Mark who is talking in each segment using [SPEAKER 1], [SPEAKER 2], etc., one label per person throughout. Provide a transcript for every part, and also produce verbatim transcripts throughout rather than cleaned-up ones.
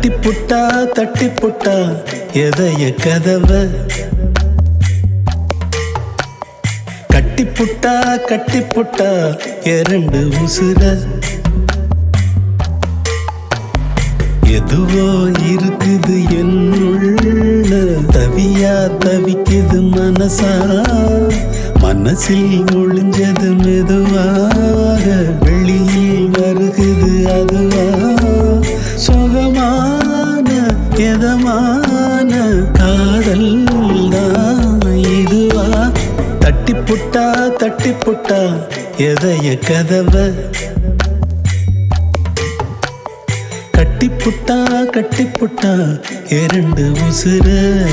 [SPEAKER 1] தட்டி புட்டா தட்டி புட்டா எதைய கதவ கட்டி புட்டா கட்டி புட்டா இரண்டு உசுர எதுவோ இருக்குது என்னுள்ள தவியா தவிக்குது மனசா மனசில் ஒளிஞ்சது மெதுவாக வெளியில் வருகுது அதுவா சுகமான எதமான காதல் தான் இதுவா தட்டி புட்டா தட்டி புட்டா எதைய கதவ கட்டி புட்டா கட்டி புட்டா இரண்டு உசுர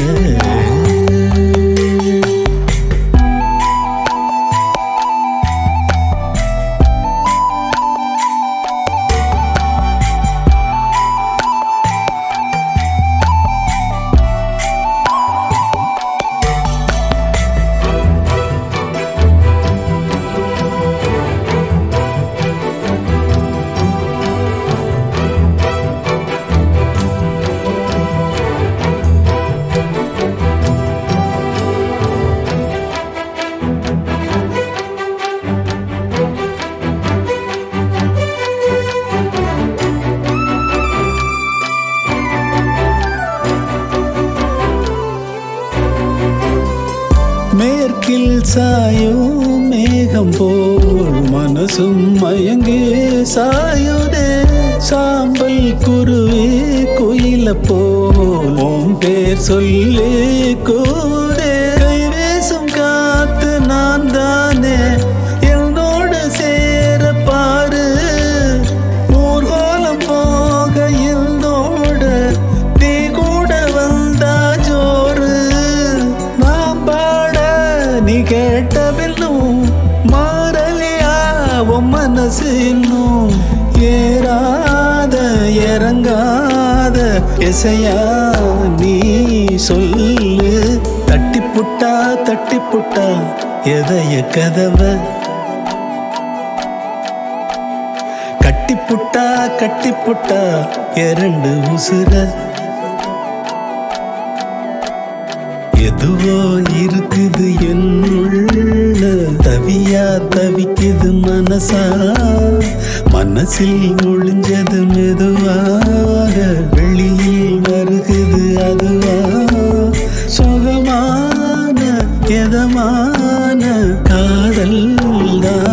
[SPEAKER 1] மேற்கில் சாயும் மேகம் போல் மனசும் மயங்கே சாயுதே சாம்பல் குருவே குயில போல் உன் பேர் சொல்லி கூடே கைவேசும் காத்து நான் தானே என்னோடு சேர பாரு ஊர்வலம் போக என்னோட நீ கூட வந்தா ஜோறு நீ கேட்ட பின்னும் மாறலியா உன் மனசு இன்னும் ஏறாத இறங்காத இசையா நீ சொல்லு தட்டி புட்டா தட்டி புட்டா எதைய கதவ கட்டி புட்டா கட்டி புட்டா இரண்டு உசுர எதுவோ இருக்குது என்னுள்ள தவியா தவிக்குது மனசா மனசில் ஒளிஞ்சது மெதுவாக வெளியில் வருகுது அதுவா சுகமான எதமான காதல் தான்